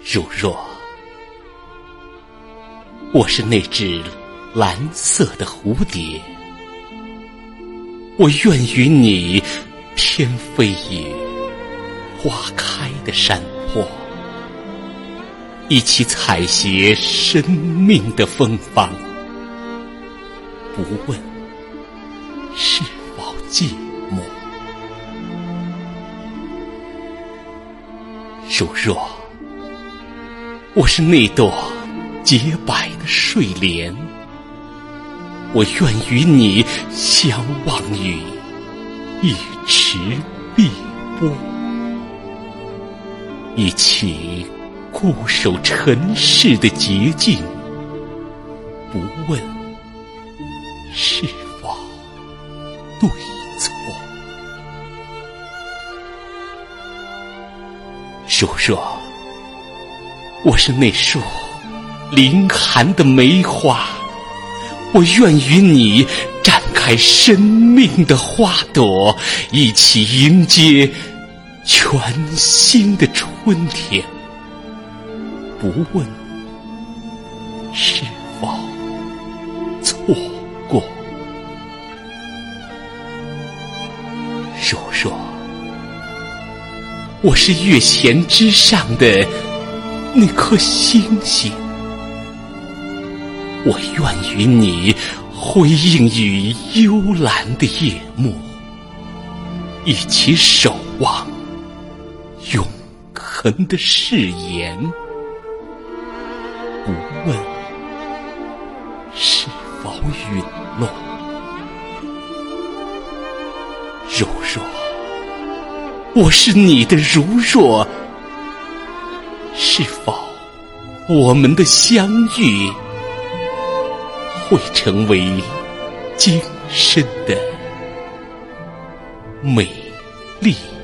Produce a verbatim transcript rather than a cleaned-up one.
如若我是那只蓝色的蝴蝶，我愿与你天飞于花开的山坡，一起采撷生命的芬芳，不问是否寂寞。如若我是那朵洁白的睡莲，我愿与你相望于一池碧波，一起固守尘世的洁净，不问是否对错。如若我是那束凌寒的梅花，我愿与你展开生命的花朵，一起迎接全新的春天，不问是否错过。如若我是月弦之上的那颗星星，我愿与你辉映于幽蓝的夜幕，一起守望永恒的誓言，不问是否陨落。如若我是你的如若，是否我们的相遇会成为今生的美丽？